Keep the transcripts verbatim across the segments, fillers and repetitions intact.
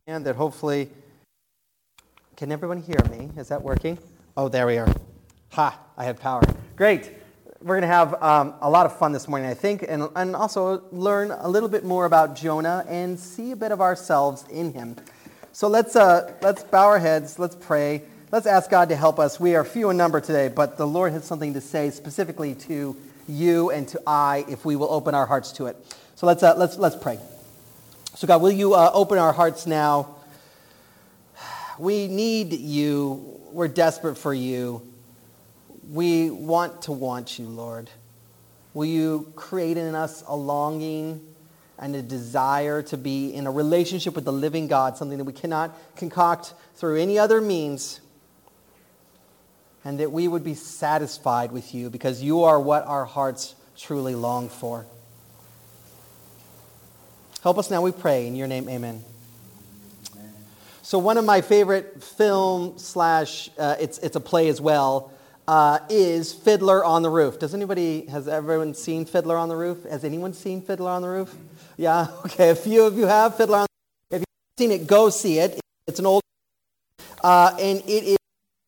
And that hopefully, can everyone hear me? Is that working? Oh, there we are. Ha, I had power. Great. We're going to have um, a lot of fun this morning, I think, and, and also learn a little bit more about Jonah and see a bit of ourselves in him. So let's uh, let's bow our heads, let's pray, let's ask God to help us. We are few in number today, but the Lord has something to say specifically to you and to I if we will open our hearts to it. So let's uh, let's let's pray. So God, will you uh, open our hearts now? We need you. We're desperate for you. We want to want you, Lord. Will you create in us a longing and a desire to be in a relationship with the living God, something that we cannot concoct through any other means, and that we would be satisfied with you because you are what our hearts truly long for. Help us now, we pray. In your name, amen. Amen. So one of my favorite film slash, uh, it's it's a play as well, uh, is Fiddler on the Roof. Does anybody, has everyone seen Fiddler on the Roof? Has anyone seen Fiddler on the Roof? Yeah, okay, a few of you have Fiddler on the Roof. If you've seen it, go see it. It's an old, uh, and it is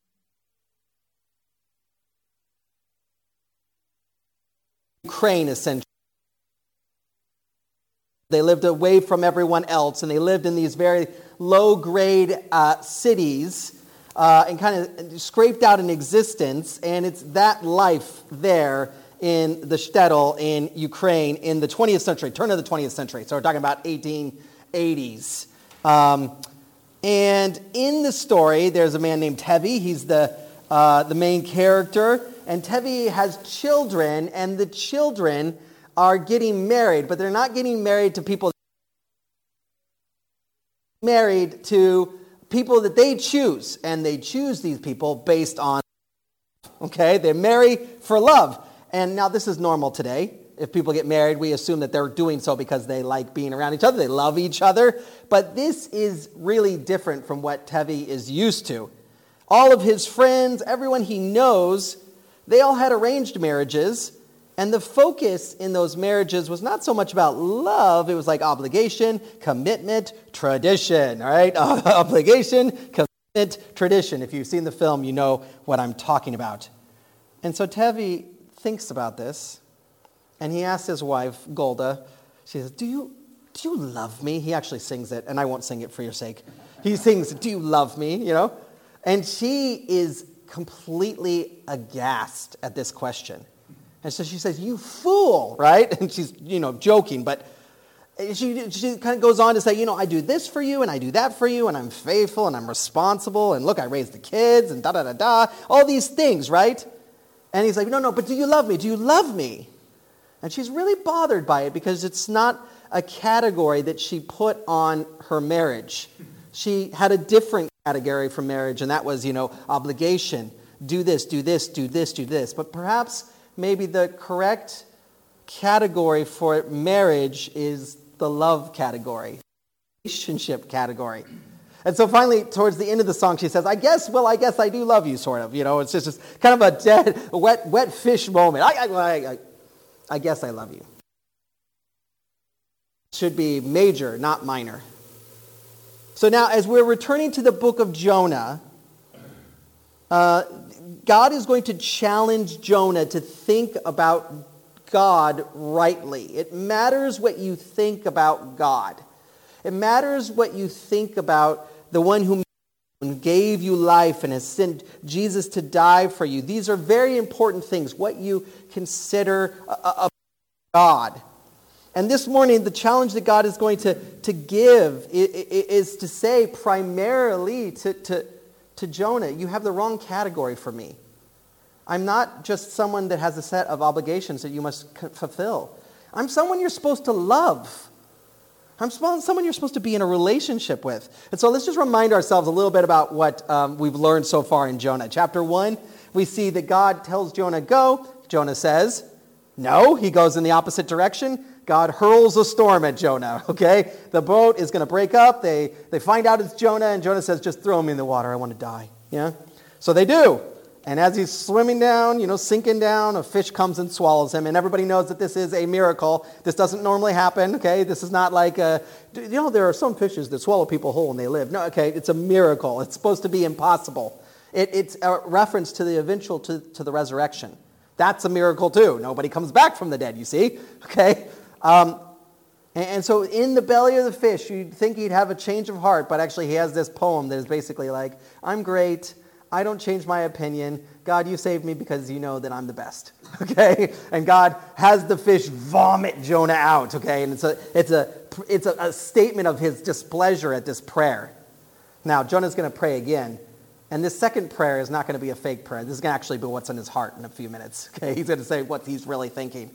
Ukraine, essentially. They lived away from everyone else, and they lived in these very low-grade uh, cities uh, and kind of scraped out an existence, and it's that life there in the shtetl in Ukraine in the twentieth century, turn of the twentieth century. So we're talking about eighteen eighties. Um, and in the story, there's a man named Tevi. He's the, uh, the main character, and Tevi has children, and the children are getting married, but they're not getting married to people married to people that they choose, and they choose these people based on, okay, they marry for love. And now this is normal today. If people get married, we assume that they're doing so because they like being around each other, they love each other, but this is really different from what Tevi is used to. All of his friends, everyone he knows, they all had arranged marriages. And the focus in those marriages was not so much about love. It was like obligation, commitment, tradition, all right? Obligation, commitment, tradition. If you've seen the film, you know what I'm talking about. And so Tevi thinks about this, and he asks his wife, Golda, she says, do you, do you love me? He actually sings it, and I won't sing it for your sake. He sings, do you love me, you know? And she is completely aghast at this question. And so she says, you fool, right? And she's, you know, joking, but she, she kind of goes on to say, you know, I do this for you, and I do that for you, and I'm faithful, and I'm responsible, and look, I raised the kids, and da-da-da-da, all these things, right? And he's like, no, no, but do you love me? Do you love me? And she's really bothered by it because it's not a category that she put on her marriage. She had a different category for marriage, and that was, you know, obligation. Do this, do this, do this, do this. But perhaps maybe the correct category for marriage is the love category, relationship category. And so finally, towards the end of the song, she says, I guess, well, I guess I do love you, sort of. You know, it's just, just kind of a dead, a wet, wet fish moment. I, I, I, I guess I love you. Should be major, not minor. So now, as we're returning to the book of Jonah, uh, God is going to challenge Jonah to think about God rightly. It matters what you think about God. It matters what you think about the one who gave you life and has sent Jesus to die for you. These are very important things, what you consider about God. And this morning, the challenge that God is going to, to give is to say primarily to, to To Jonah, you have the wrong category for me. I'm not just someone that has a set of obligations that you must fulfill. I'm someone you're supposed to love. I'm someone you're supposed to be in a relationship with. And so let's just remind ourselves a little bit about what um, we've learned so far in Jonah. Chapter one, we see that God tells Jonah, go. Jonah says, no. He goes in the opposite direction. God hurls a storm at Jonah, okay? The boat is going to break up. They they find out it's Jonah, and Jonah says, just throw me in the water. I want to die, yeah? So they do. And as he's swimming down, you know, sinking down, a fish comes and swallows him. And everybody knows that this is a miracle. This doesn't normally happen, okay? This is not like, a, you know, there are some fishes that swallow people whole and they live. No, okay, it's a miracle. It's supposed to be impossible. It, it's a reference to the eventual, to, to the resurrection. That's a miracle too. Nobody comes back from the dead, you see, okay? Um, and, and so in the belly of the fish, you'd think he'd have a change of heart, but actually he has this poem that is basically like, I'm great. I don't change my opinion. God, you saved me because you know that I'm the best, okay? And God has the fish vomit Jonah out, okay? And it's a it's a it's a, a statement of his displeasure at this prayer. Now Jonah's going to pray again, and this second prayer is not going to be a fake prayer. This is going to actually be what's in his heart in a few minutes, okay? He's going to say what he's really thinking.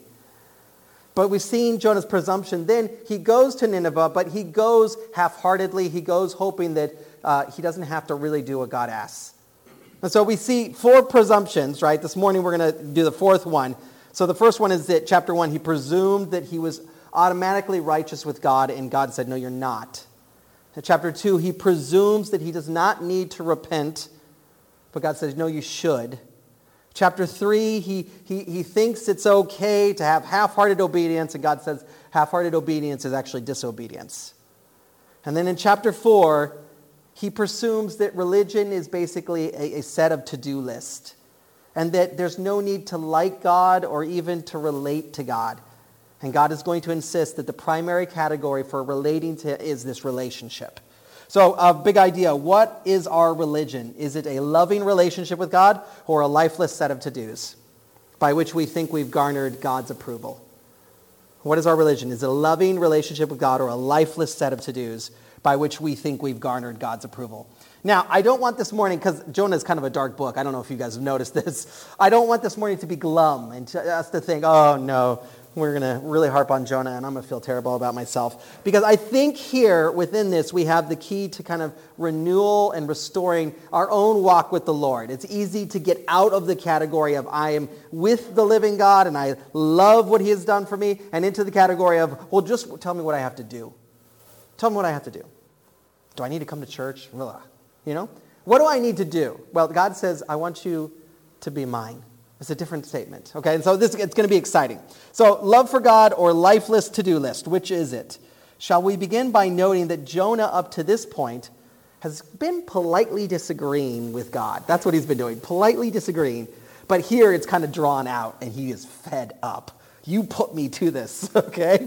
But we've seen Jonah's presumption. Then he goes to Nineveh, but he goes half-heartedly. He goes hoping that uh, he doesn't have to really do what God asks. And so we see four presumptions, right? This morning we're going to do the fourth one. So the first one is that chapter one, he presumed that he was automatically righteous with God, and God said, no, you're not. In chapter two, he presumes that he does not need to repent, but God says, no, you should. Chapter three, he, he, he thinks it's okay to have half-hearted obedience, and God says half-hearted obedience is actually disobedience. And then in chapter four, he presumes that religion is basically a, a set of to-do lists, and that there's no need to like God or even to relate to God. And God is going to insist that the primary category for relating to is this relationship. So a uh, big idea, what is our religion? Is it a loving relationship with God or a lifeless set of to-dos by which we think we've garnered God's approval? What is our religion? Is it a loving relationship with God or a lifeless set of to-dos by which we think we've garnered God's approval? Now, I don't want this morning, because Jonah is kind of a dark book. I don't know if you guys have noticed this. I don't want this morning to be glum and to us to think, oh no, we're going to really harp on Jonah and I'm going to feel terrible about myself. Because I think here within this, we have the key to kind of renewal and restoring our own walk with the Lord. It's easy to get out of the category of I am with the living God and I love what he has done for me, and into the category of, well, just tell me what I have to do. Tell me what I have to do. Do I need to come to church? You know? What do I need to do? Well, God says, I want you to be mine. It's a different statement. Okay, and so this it's going to be exciting. So, love for God or lifeless to-do list, which is it? Shall we begin by noting that Jonah up to this point has been politely disagreeing with God. That's what he's been doing, politely disagreeing. But here it's kind of drawn out and he is fed up. You put me to this, okay?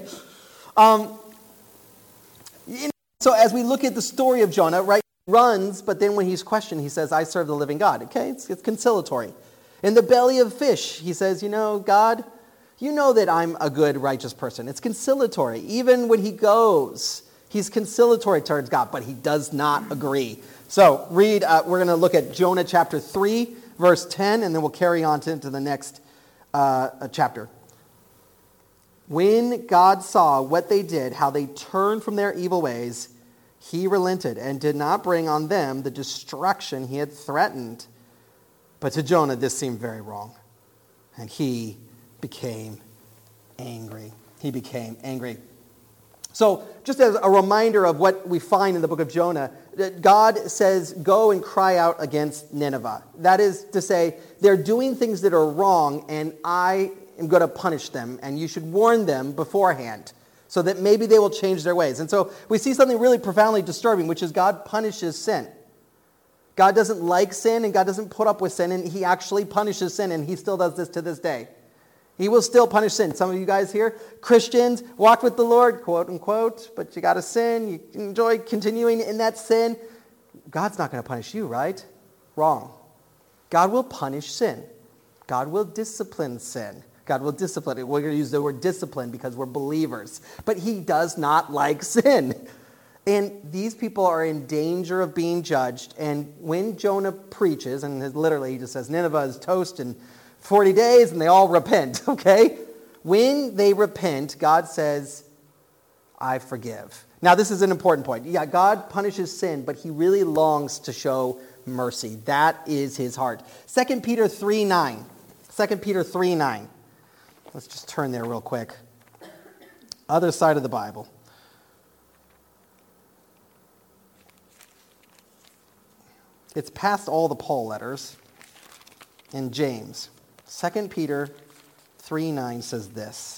Um, you know, so as we look at the story of Jonah, right, he runs, but then when he's questioned, he says, I serve the living God. Okay, it's, it's conciliatory. In the belly of fish, he says, you know, God, you know that I'm a good, righteous person. It's conciliatory. Even when he goes, he's conciliatory towards God, but he does not agree. So read, uh, we're going to look at Jonah chapter three, verse ten, and then we'll carry on to, into the next uh, chapter. When God saw what they did, how they turned from their evil ways, he relented and did not bring on them the destruction he had threatened. But to Jonah, this seemed very wrong. And he became angry. He became angry. So just as a reminder of what we find in the book of Jonah, God says, go and cry out against Nineveh. That is to say, they're doing things that are wrong, and I am going to punish them, and you should warn them beforehand so that maybe they will change their ways. And so we see something really profoundly disturbing, which is God punishes sin. God doesn't like sin, and God doesn't put up with sin, and he actually punishes sin, and he still does this to this day. He will still punish sin. Some of you guys here, Christians, walked with the Lord, quote unquote, but you got to sin. You enjoy continuing in that sin. God's not going to punish you, right? Wrong. God will punish sin. God will discipline sin. God will discipline it. We're going to use the word discipline because we're believers. But he does not like sin. And these people are in danger of being judged. And when Jonah preaches, and literally he just says, Nineveh is toast in forty days, and they all repent, okay? When they repent, God says, I forgive. Now, this is an important point. Yeah, God punishes sin, but he really longs to show mercy. That is his heart. Second Peter three nine. Second Peter three nine. Let's just turn there real quick. Other side of the Bible. It's past all the Paul letters. in James. Second Peter three nine says this.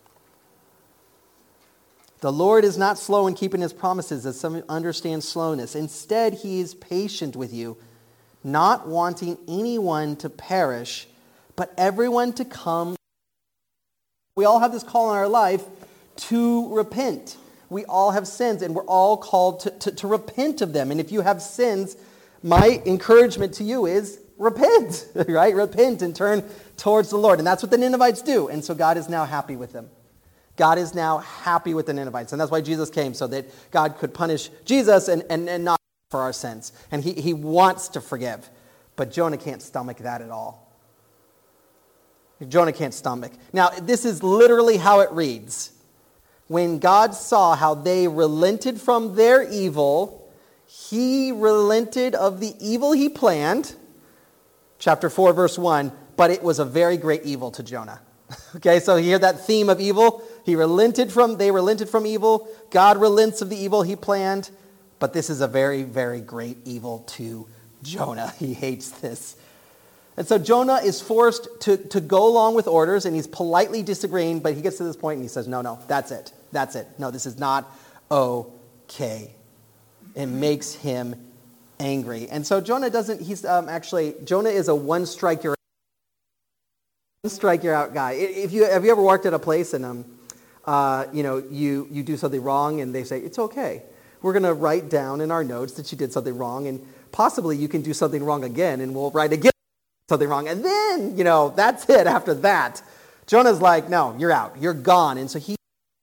The Lord is not slow in keeping his promises, as some understand slowness. Instead, he is patient with you, not wanting anyone to perish, but everyone to come. We all have this call in our life to repent. We all have sins, and we're all called to, to, to repent of them. And if you have sins, my encouragement to you is repent, right? Repent and turn towards the Lord. And that's what the Ninevites do. And so God is now happy with them. God is now happy with the Ninevites. And that's why Jesus came, so that God could punish Jesus and, and, and not for our sins. And he, he wants to forgive. But Jonah can't stomach that at all. Jonah can't stomach. Now, this is literally how it reads. When God saw how they relented from their evil, he relented of the evil he planned. Chapter four, verse one. But it was a very great evil to Jonah. Okay, so you hear that theme of evil? He relented from, they relented from evil. God relents of the evil he planned. But this is a very, very great evil to Jonah. He hates this. And so Jonah is forced to, to go along with orders, and he's politely disagreeing, but he gets to this point and he says, no, no, that's it. That's it. No, this is not okay. It makes him angry. And so Jonah doesn't, he's um, actually, Jonah is a one strike you're one strike you're out guy. If you, have you ever worked at a place and, um, uh, you know, you, you do something wrong and they say, it's okay. We're going to write down in our notes that you did something wrong, and possibly you can do something wrong again, and we'll write again something wrong. And then, you know, that's it after that. Jonah's like, no, you're out. You're gone. And so he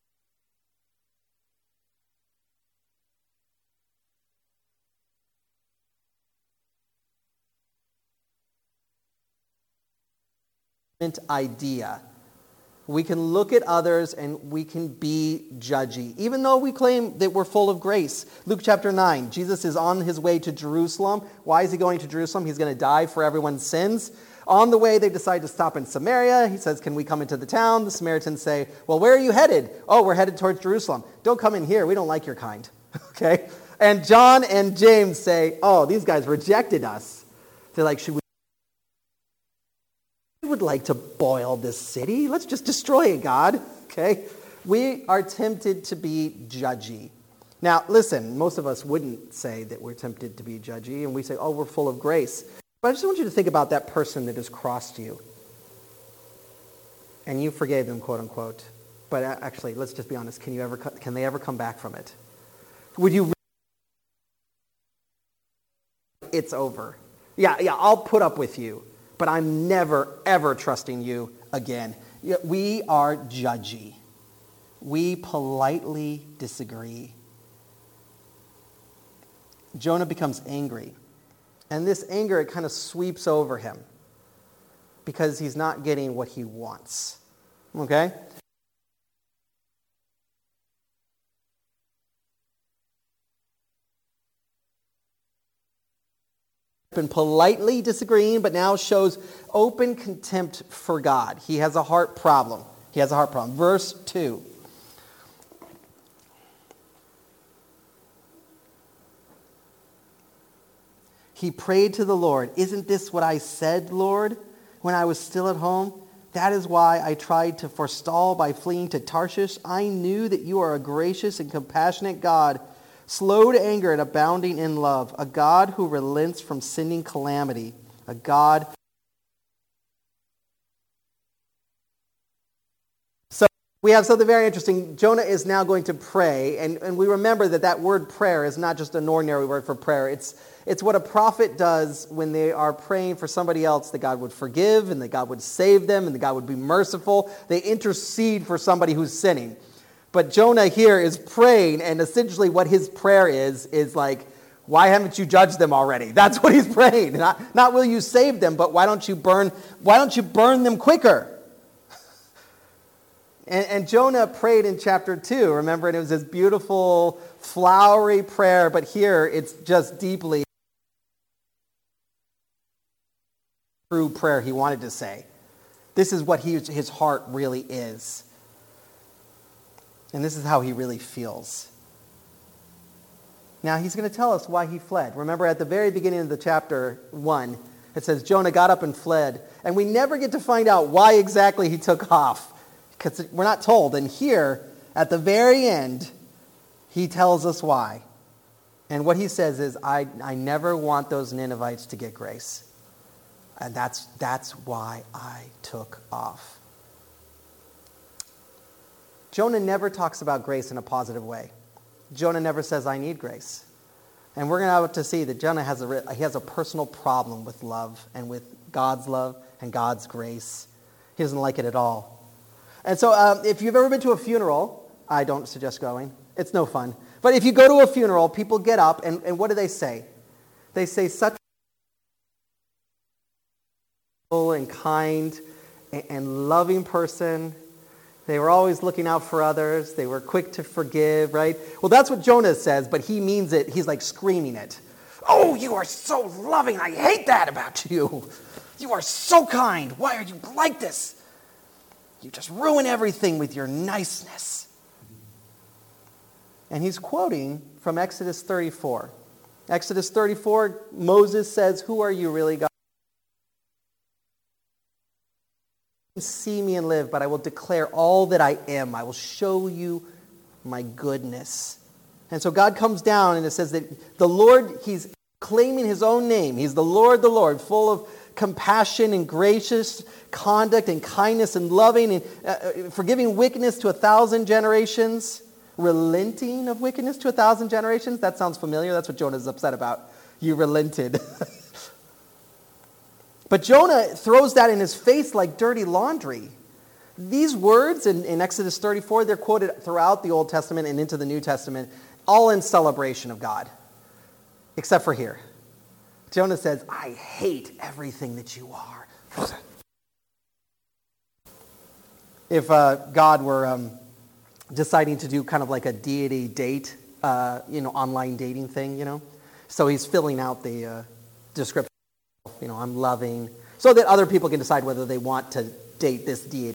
idea. We can look at others and we can be judgy, even though we claim that we're full of grace. Luke chapter nine, Jesus is on his way to Jerusalem. Why is he going to Jerusalem? He's going to die for everyone's sins. On the way, they decide to stop in Samaria. He says, can we come into the town? The Samaritans say, well, where are you headed? Oh, we're headed towards Jerusalem. Don't come in here. We don't like your kind. Okay? And John and James say, oh, these guys rejected us. They're like, should we We would like to boil this city. Let's just destroy it, God. Okay? We are tempted to be judgy. Now, listen, most of us wouldn't say that we're tempted to be judgy, and we say, oh, we're full of grace. But I just want you to think about that person that has crossed you. And you forgave them, quote unquote. But actually, let's just be honest. Can you ever, can they ever come back from it? Would you? It's over. Yeah, yeah, I'll put up with you. But I'm never, ever trusting you again. We are judgy. We politely disagree. Jonah becomes angry. And this anger, it kind of sweeps over him because he's not getting what he wants. Okay? Been politely disagreeing, but now shows open contempt for God. He has a heart problem. He has a heart problem. Verse two. He prayed to the Lord, isn't this what I said, Lord, when I was still at home? That is why I tried to forestall by fleeing to Tarshish. I knew that you are a gracious and compassionate God, slow to anger and abounding in love, a God who relents from sending calamity, a God. So we have something very interesting. Jonah is now going to pray, and, and we remember that that word prayer is not just an ordinary word for prayer. It's, it's what a prophet does when they are praying for somebody else, that God would forgive and that God would save them and that God would be merciful. They intercede for somebody who's sinning. But Jonah here is praying, and essentially what his prayer is, is like, why haven't you judged them already? That's what he's praying. Not, not will you save them, but why don't you burn, why don't you burn them quicker? And, and Jonah prayed in chapter two, remember, and it was this beautiful, flowery prayer, but here it's just deeply true prayer he wanted to say. This is what he, his heart really is. And this is how he really feels. Now, he's going to tell us why he fled. Remember, at the very beginning of the chapter one, It says Jonah got up and fled. And we never get to find out why exactly he took off, because we're not told. And here, at the very end, he tells us why. And what he says is, I, I never want those Ninevites to get grace. And that's, that's why I took off. Jonah never talks about grace in a positive way. Jonah never says, I need grace. And we're going to have to see that Jonah has a, he has a personal problem with love and with God's love and God's grace. He doesn't like it at all. And so um, if you've ever been to a funeral, I don't suggest going. It's no fun. But if you go to a funeral, people get up, and, and what do they say? They say, such a and kind and, and loving person. They were always looking out for others. They were quick to forgive, right? Well, that's what Jonah says, but he means it. He's like screaming it. Oh, you are so loving. I hate that about you. You are so kind. Why are you like this? You just ruin everything with your niceness. And he's quoting from Exodus thirty-four. Exodus thirty-four, Moses says, who are you really, God? See me and live, but I will declare all that I am. I will show you my goodness. And so God comes down, and it says that the Lord, he's claiming his own name. He's the Lord, the Lord, full of compassion and gracious conduct and kindness and loving and uh, forgiving wickedness to a thousand generations, relenting of wickedness to a thousand generations. That sounds familiar. That's what Jonah's upset about. You relented. But Jonah throws that in his face like dirty laundry. These words in, in Exodus thirty-four, they're quoted throughout the Old Testament and into the New Testament, all in celebration of God, except for here. Jonah says, I hate everything that you are. If uh, God were um, deciding to do kind of like a deity date, uh, you know, online dating thing, you know, so he's filling out the uh, description. You know, I'm loving, so that other people can decide whether they want to date this deity.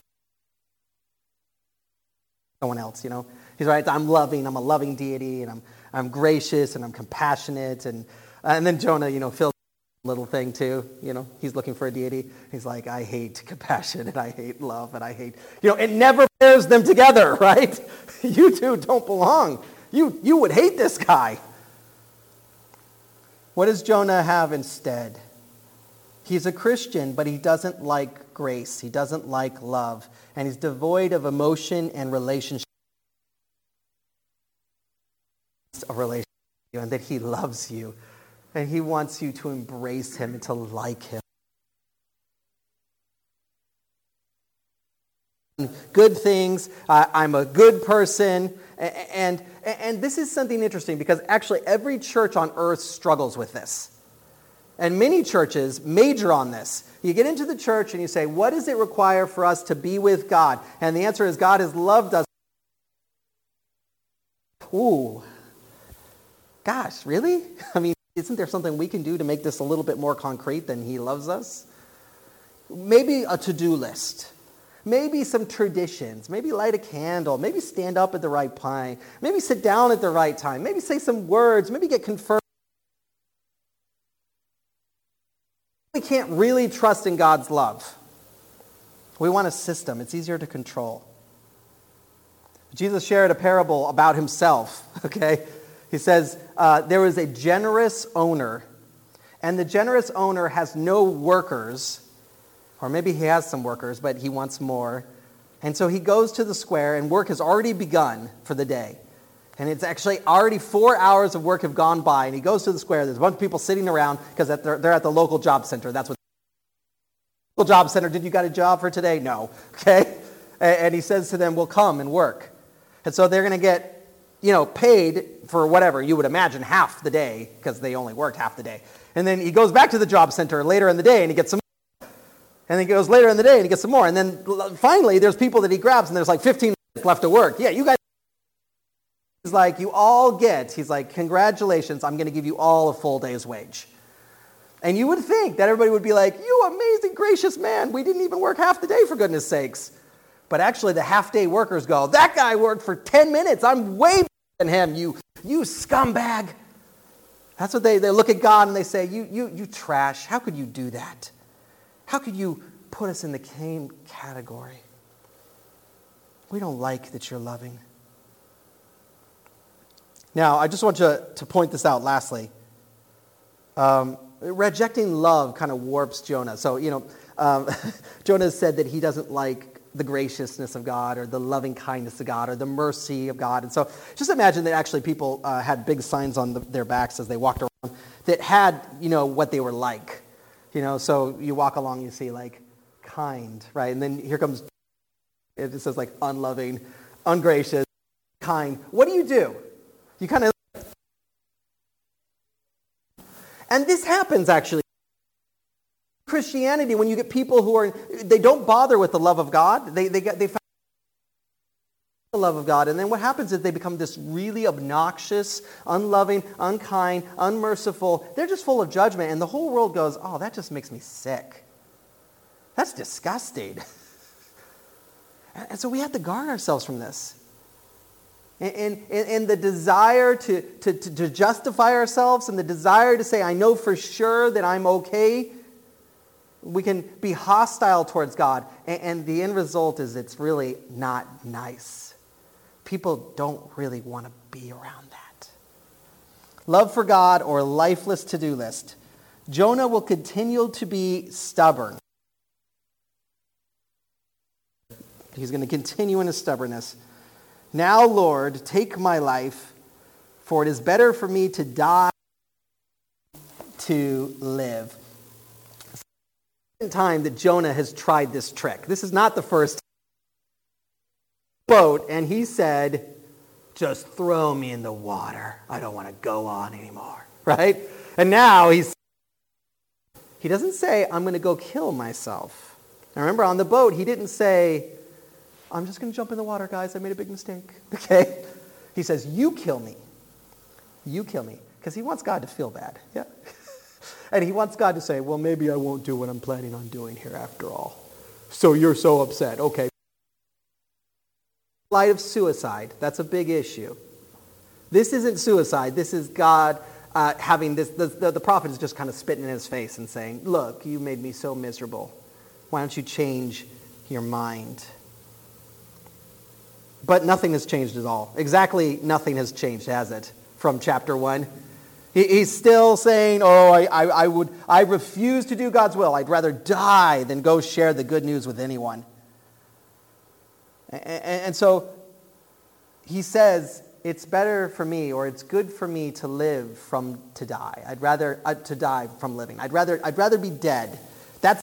Someone else, you know. He's right, I'm loving, I'm a loving deity, and I'm I'm gracious, and I'm compassionate, and uh, and then Jonah, you know, fills a little thing too, you know. He's looking for a deity. He's like, I hate compassion, and I hate love, and I hate, you know, it never pairs them together, right? You two don't belong. You you would hate this guy. What does Jonah have instead? He's a Christian, but he doesn't like grace. He doesn't like love. And he's devoid of emotion and relationship. A relationship with you, and that he loves you. And he wants you to embrace him and to like him. Good things. Uh, I'm a good person. And, and, and this is something interesting, because actually every church on earth struggles with this. And many churches major on this. You get into the church and you say, what does it require for us to be with God? And the answer is, God has loved us. Ooh. Gosh, really? I mean, isn't there something we can do to make this a little bit more concrete than he loves us? Maybe a to-do list. Maybe some traditions. Maybe light a candle. Maybe stand up at the right time. Maybe sit down at the right time. Maybe say some words. Maybe get confirmed. We can't really trust in God's love. We want a system. It's easier to control. Jesus shared a parable about himself, okay? He says, uh, there was a generous owner, and the generous owner has no workers, or maybe he has some workers, but he wants more. And so he goes to the square, and work has already begun for the day. And it's actually already four hours of work have gone by, and he goes to the square. There's a bunch of people sitting around because they're, they're at the local job center. That's what local job center. Did you got a job for today? No. Okay. And, and he says to them, "Well, come and work." And so they're going to get, you know, paid for whatever you would imagine half the day, because they only worked half the day. And then he goes back to the job center later in the day, and he gets some more. And then he goes later in the day, and he gets some more. And then finally, there's people that he grabs, and there's like fifteen minutes left to work. Yeah, you guys. He's like, you all get, he's like, congratulations, I'm going to give you all a full day's wage. And you would think that everybody would be like, you amazing, gracious man, we didn't even work half the day, for goodness sakes. But actually the half-day workers go, that guy worked for ten minutes, I'm way better than him, you, you scumbag. That's what they, they look at God and they say, you, you, you trash. How could you do that? How could you put us in the same category? We don't like that you're loving. Now, I just want you to point this out lastly. Um, rejecting love kind of warps Jonah. So, you know, um, Jonah said that he doesn't like the graciousness of God or the loving kindness of God or the mercy of God. And so just imagine that actually people uh, had big signs on the, their backs as they walked around that had, you know, what they were like. You know, so you walk along, you see like kind, right? And then here comes, it says like unloving, ungracious, kind. What do you do? You kind of, and this happens actually. Christianity, when you get people who are, they don't bother with the love of God. They they get they find the love of God, and then what happens is they become this really obnoxious, unloving, unkind, unmerciful. They're just full of judgment, and the whole world goes, "Oh, that just makes me sick. That's disgusting." And so we have to guard ourselves from this. And, and, and the desire to, to, to justify ourselves and the desire to say, I know for sure that I'm okay, we can be hostile towards God. And, and the end result is it's really not nice. People don't really want to be around that. Love for God or lifeless to-do list. Jonah will continue to be stubborn. He's going to continue in his stubbornness. Now, Lord, take my life, for it is better for me to die to live. Second time that Jonah has tried this trick. This is not the first boat, and he said, just throw me in the water. I don't want to go on anymore, right? And now he's, he doesn't say, I'm going to go kill myself. Now remember, on the boat, he didn't say, I'm just going to jump in the water, guys. I made a big mistake. Okay? He says, you kill me. You kill me. Because he wants God to feel bad. Yeah? And he wants God to say, well, maybe I won't do what I'm planning on doing here after all. So you're so upset. Okay. In light of suicide, that's a big issue. This isn't suicide. This is God uh, having this. The, the, the prophet is just kind of spitting in his face and saying, look, you made me so miserable. Why don't you change your mind? But nothing has changed at all. Exactly nothing has changed, has it, from chapter one? He, he's still saying, oh, I, I, I would, I refuse to do God's will. I'd rather die than go share the good news with anyone. And, and, and so he says, it's better for me, or it's good for me to live from to die. I'd rather uh, to die from living. I'd rather, I'd rather be dead. That's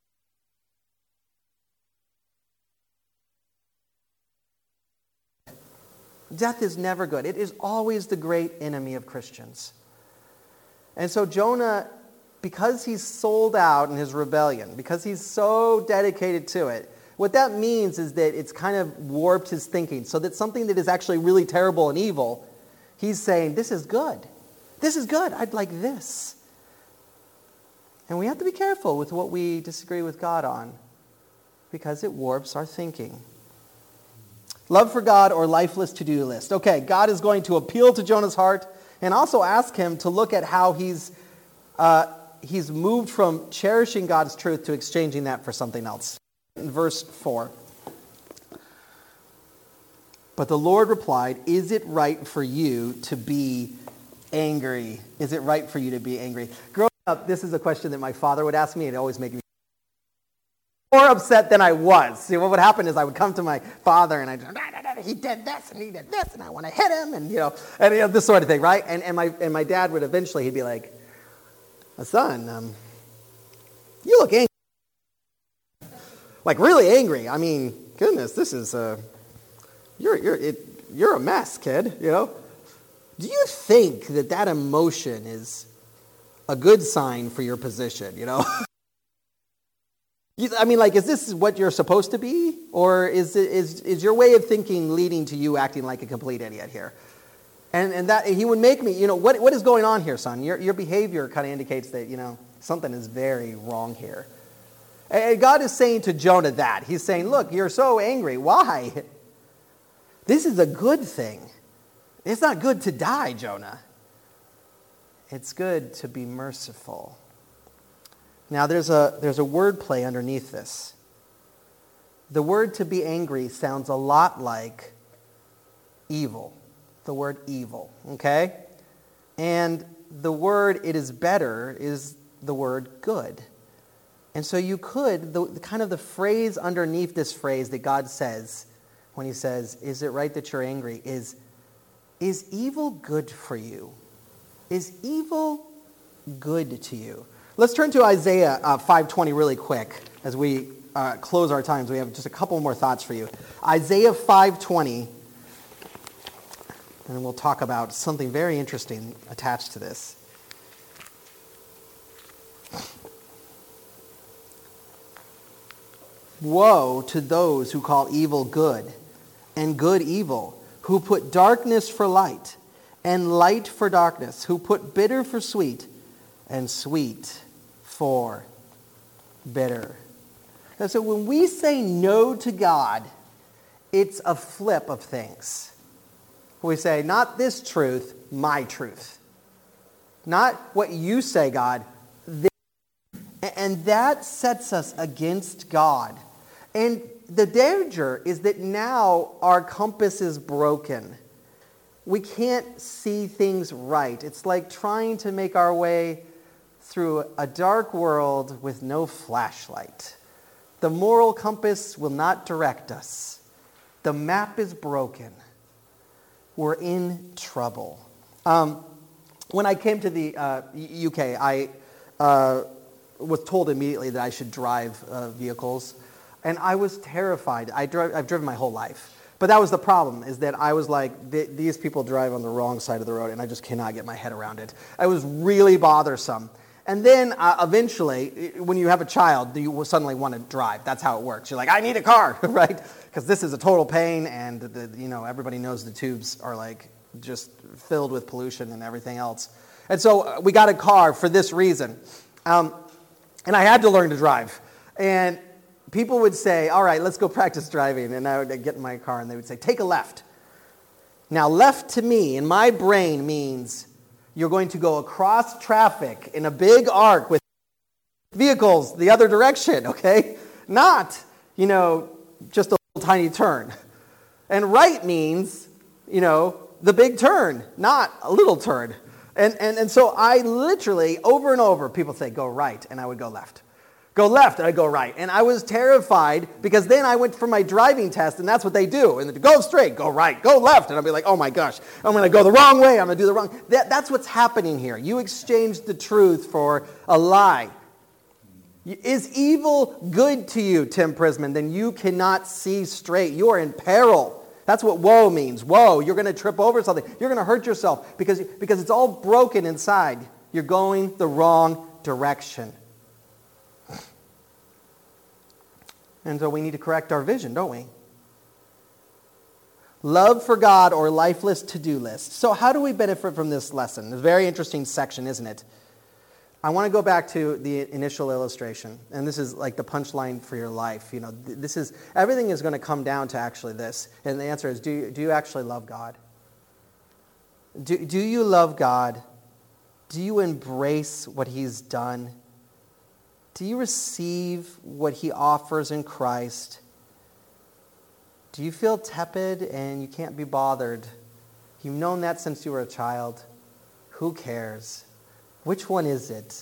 Death is never good. It is always the great enemy of Christians. And so Jonah, because he's sold out in his rebellion, because he's so dedicated to it, what that means is that it's kind of warped his thinking, so that something that is actually really terrible and evil, he's saying, this is good. This is good. I'd like this. And we have to be careful with what we disagree with God on, because it warps our thinking. Love for God or lifeless to-do list. Okay, God is going to appeal to Jonah's heart and also ask him to look at how he's uh, he's moved from cherishing God's truth to exchanging that for something else. In verse four. But the Lord replied, is it right for you to be angry? Is it right for you to be angry? Growing up, this is a question that my father would ask me. It always made me more upset than I was. See, what would happen is I would come to my father and I'd go, nah, nah, nah, he did this and he did this and I want to hit him and, you know, and you know, this sort of thing, right? And, and, my, and my dad would eventually, he'd be like, son, um, you look angry. Like really angry. I mean, goodness, this is, uh, you're, you're, it, you're a mess, kid, you know? Do you think that that emotion is a good sign for your position, you know? I mean, like, is this what you're supposed to be? Or is, it, is, is your way of thinking leading to you acting like a complete idiot here? And and that he would make me, you know, what what is going on here, son? Your, your behavior kind of indicates that, you know, something is very wrong here. And God is saying to Jonah that. He's saying, look, you're so angry. Why? This is a good thing. It's not good to die, Jonah. It's good to be merciful. Now, there's a, there's a word play underneath this. The word to be angry sounds a lot like evil. The word evil, okay? And the word it is better is the word good. And so you could, the, the kind of the phrase underneath this phrase that God says when he says, is it right that you're angry, is, is evil good for you? Is evil good to you? Let's turn to Isaiah uh, five twenty really quick as we uh, close our times. We have just a couple more thoughts for you. Isaiah five twenty, and we'll talk about something very interesting attached to this. Woe to those who call evil good and good evil, who put darkness for light and light for darkness, who put bitter for sweet and sweet for bitter. And so when we say no to God, it's a flip of things. We say, not this truth, my truth. Not what you say, God, this. And that sets us against God. And the danger is that now our compass is broken. We can't see things right. It's like trying to make our way through a dark world with no flashlight. The moral compass will not direct us. The map is broken. We're in trouble. Um, when I came to the uh, U K, I uh, was told immediately that I should drive uh, vehicles. And I was terrified. I drive, I've driven my whole life. But that was the problem, is that I was like, these people drive on the wrong side of the road, and I just cannot get my head around it. It was really bothersome. And then uh, eventually, when you have a child, you will suddenly want to drive. That's how it works. You're like, I need a car, right? Because this is a total pain, and the, you know everybody knows the tubes are like just filled with pollution and everything else. And so we got a car for this reason. Um, and I had to learn to drive. And people would say, all right, let's go practice driving. And I would get in my car and they would say, take a left. Now, left to me, in my brain, means you're going to go across traffic in a big arc with vehicles the other direction, okay? Not, you know, just a little tiny turn. And right means, you know, the big turn, not a little turn. And, and, and so I literally, over and over, people say, go right, and I would go left. Go left, and I go right. And I was terrified because then I went for my driving test, and that's what they do. And they go straight, go right, go left. And I'll be like, oh my gosh, I'm going to go the wrong way. I'm going to do the wrong. That, that's what's happening here. You exchanged the truth for a lie. Is evil good to you, Tim Prisman? Then you cannot see straight. You are in peril. That's what woe means. Woe, you're going to trip over something. You're going to hurt yourself because, because it's all broken inside. You're going the wrong direction. And so we need to correct our vision, don't we? Love for God or lifeless to-do list. So how do we benefit from this lesson? It's a very interesting section, isn't it? I want to go back to the initial illustration. And this is like the punchline for your life. You know, this is, everything is going to come down to actually this. And the answer is, do you, do you actually love God? Do, do you love God? Do you embrace what He's done? Do you receive what He offers in Christ? Do you feel tepid and you can't be bothered? You've known that since you were a child. Who cares? Which one is it?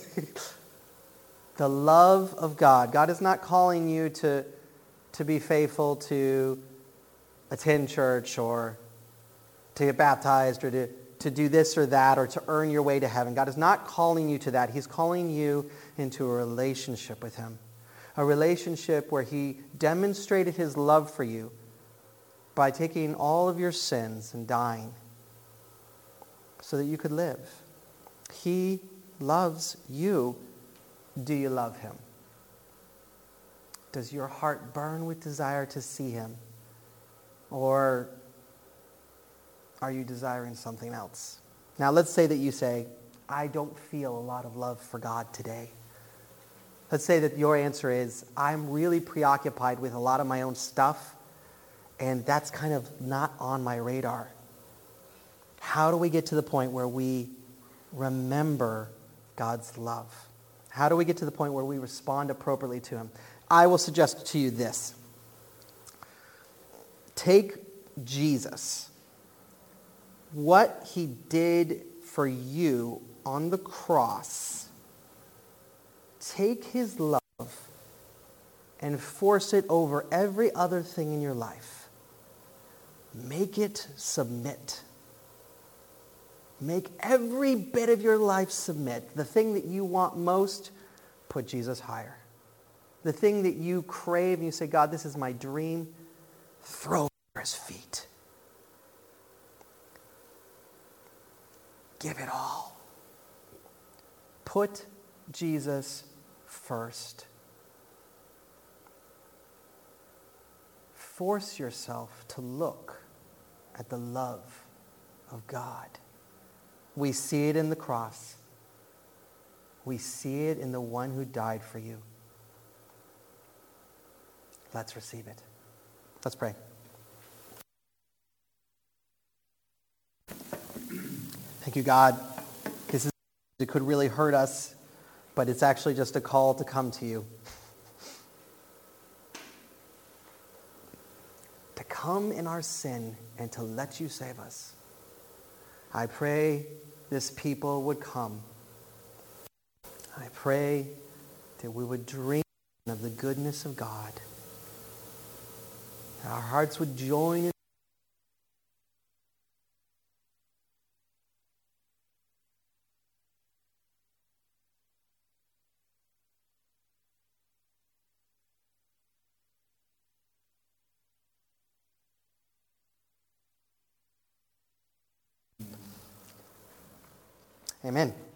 The love of God. God is not calling you to, to be faithful to attend church or to get baptized or to, to do this or that or to earn your way to heaven. God is not calling you to that. He's calling you into a relationship with Him. A relationship where He demonstrated His love for you by taking all of your sins and dying so that you could live. He loves you. Do you love Him? Does your heart burn with desire to see Him? Or are you desiring something else? Now let's say that you say, I don't feel a lot of love for God today. Let's say that your answer is, I'm really preoccupied with a lot of my own stuff, and that's kind of not on my radar. How do we get to the point where we remember God's love. How do we get to the point where we respond appropriately to him? I will suggest to you this. Take Jesus, what he did for you on the cross, take his love and force it over every other thing in your life. Make it submit. Make every bit of your life submit. The thing that you want most, put Jesus higher. The thing that you crave and you say, God, this is my dream, throw it at his feet. Give it all. Put Jesus first. Force yourself to look at the love of God. We see it in the cross. We see it in the one who died for you. Let's receive it. Let's pray. Thank you, God. This is, it could really hurt us, but it's actually just a call to come to you. To come in our sin and to let you save us. I pray this people would come. I pray that we would dream of the goodness of God. That our hearts would join in. Amen.